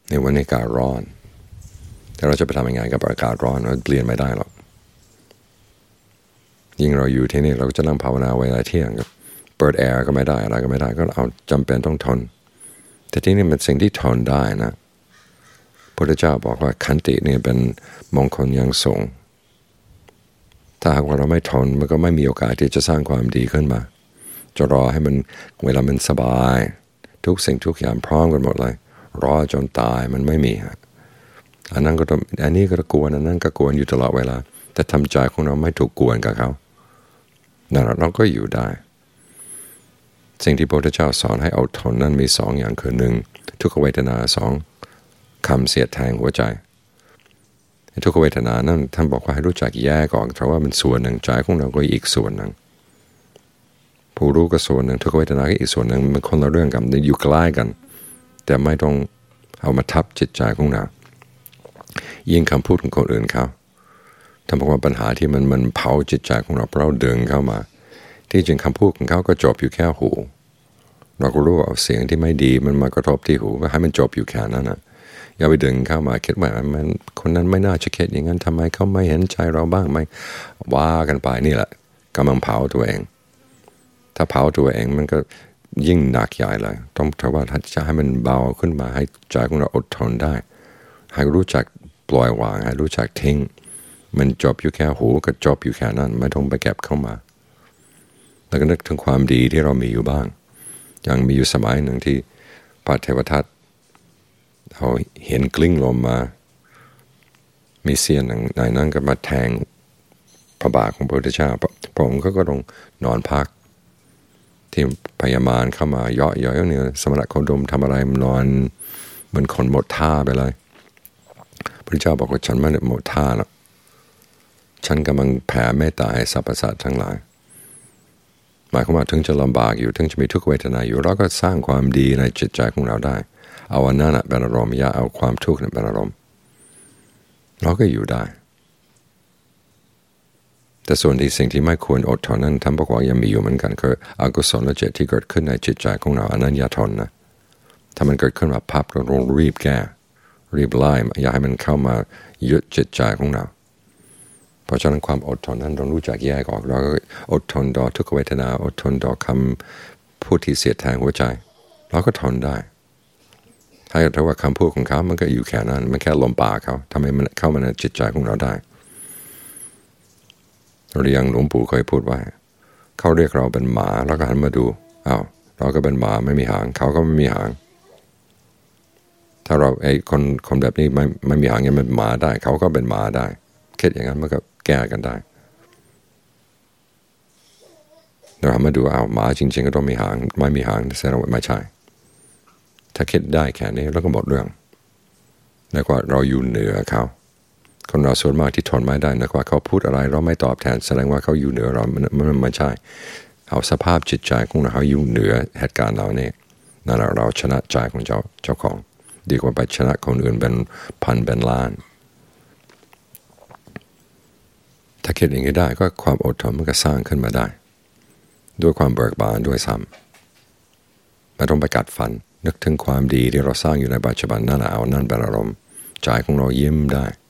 ในวันนี้อากาศร้อนแต่เราจะไปทำยังไงกับอากาศร้อนเราเปลี่ยนไม่ได้หรอกยิ่งเราอยู่ที่นี่เราก็จะนั่งภาวนาเวลาเที่ยงกับเปิดแอร์ก็ไม่ได้อะไรก็ไม่ได้ก็เอาจำเป็นต้องทนแต่ที่นี่เป็นสิ่งที่ทนได้นะพระพุทธเจ้าบอกว่าขันติเนี่ยเป็นมงคลอย่างสูงถ้าหากว่าเราไม่ทนมันก็ไม่มีโอกาสที่จะสร้างความดีขึ้นมาจะรอให้มันเวลามันสบายทุกสิ่งทุกอย่างพร้อมกันหมดเลยรอจนตายมันไม่มีอันนั้นก็ต้องอันนี้ก็กวนอันนั้นก็กวนอยู่ตลอดเวลาแต่ทำใจของเราไม่ถูกกวนกับเขานั่นเราก็อยู่ได้สิ่งที่พระพุทธเจ้าสอนให้อดทนนั้นมีสองอย่างคือหนึ่งทุกขเวทนาสองคำเสียดแทงหัวใจทุกขเวทนานั้นท่านบอกว่าให้รู้จักแยกออกเพราะว่ามันส่วนหนึ่งใจของเราก็อีกส่วนหนึ่งผู้รู้ก็ส่วนหนึ่งทุกขเวทนาก็อีกส่วนหนึ่งมันคนละเรื่องกันอยู่ใกล้กันแต่ไม่ต้องเอามาทับจิตใจของเรายิ่งคำพูดของคนอื่นเขาท่านบอกว่าปัญหาที่มันเผาจิตใจของเราเพราะเราดึงเข้ามาที่จริงคำพูดของเขาก็จบอยู่แค่หูเราก็รู้ว่าเสียงที่ไม่ดีมันมากระทบที่หูก็ให้มันจบอยู่แค่นั้นนะอย่าไปดึงเข้ามาคิดว่ามันคนนั้นไม่น่าจะคิดอย่างนั้นทำไมเขาไม่เห็นใจเราบ้างไม่ว่ากันไปนี่แหละกำลังเผาตัวเองถ้าเผาตัวเองมันก็ยิ่งหนักใหญ่เลยต้องถือว่าถ้าจะให้มันเบาขึ้นมาให้ใจของเราอดทนได้ให้รู้จักปล่อยวางให้รู้จักทิ้งมันจบอยู่แค่หูก็จบอยู่แค่นั้นไม่ต้องไปเก็บเข้ามาแล้วก็นึกถึงความดีที่เรามีอยู่บ้างอย่างมีอยู่สมัยหนึ่งที่พระเทวทัตเขาเห็นกลิ้งลมมามีเสี้ยนในนั้นก็มาแทงพระบาทของพระพุทธเจ้าพระองค์ก็ต้องนอนพักที่พญามารเข้ามาเยาะเนี่ยสมณะโคดมทำอะไรมันนอนเหมือนคนหมดท่าไปเลยพระพุทธเจ้าบอกว่าฉันไม่ได้หมดท่าหรอกฉันกำลังแผ่เมตตาให้สรรพสัตว์ทั้งหลายหมายความว่าถึงจะลำบากอยู่ถึงจะมีทุกขเวทนาอยู่เราก็สร้างความดีในจิตใจของเราได้เอาอันนั้นเป็นอารมณ์อย่าเอาความทุกข์เป็นอารมณ์เราก็อยู่ได้แต่ส่วนที่สิ่งที่ไม่ควรอดทนนั้นท่านบอกว่ายังมีอยู่เหมือนกันคืออกุศลจิตที่เกิดขึ้นในจิตใจของเราอันนั้นอย่าทนนะถ้ามันเกิดขึ้นมาพับก็ต้องรีบแก้รีบไล่อย่าให้มันเข้ามายึดจิตใจของเราเพราะฉะนั้นความอดทนนั้นต้องรู้จักแยกออกเราก็อดทนต่อทุกขเวทนาอดทนต่อคำพูดที่เสียดแทงหัวใจเราก็ทนได้ให้ถือว่าคำพูดของเขามันก็อยู่แค่นั้นมันแค่ลมปากเขาทำให้มันเข้ามาในจิตใจของเราได้เรียงหลวงปู่เคยพูดว่าเขาเรียกเราเป็นหมาแล้วก็หันมาดูอ้าวเราก็เป็นหมาไม่มีหางเขาก็ไม่มีหางถ้าเราคนแบบนี้ไม่มีหางยังเป็นหมาได้เขาก็เป็นหมาได้คิดอย่างนั้นมันก็แก้กันได้เราหันมาดูอ้าวหมาจริงๆก็ต้องมีหางไม่มีหางแสดงว่าไม่ใช่ถ้าคิดได้แค่นี้แล้วก็หมดเรื่องแล้วก็เราอยู่เหนือเขาคนเราส่วนมากที่ทนไม่ได้นะว่าเขาพูดอะไรเราไม่ตอบแทนแสดงว่าเขาอยู่เหนือเรามันไม่ใช่เอาสภาพจิตใจของเราอยู่เหนือเหตุการณ์เราเนี่ยนั่นแหละเราชนะใจของเจ้าของดีกว่าไปชนะคนอื่นเป็นพันเป็นล้านถ้าคิดอย่างนี้ได้ก็ความอดทนมันก็สร้างขึ้นมาได้ด้วยความเบิกบานด้วยซ้ำไม่ต้องไปกัดฟันนึกถึงความดีที่เราสร้างอยู่ในปัจจุบันนั่นแหละเอานั่นเป็นอารมณ์ใจของเรายิ้มได้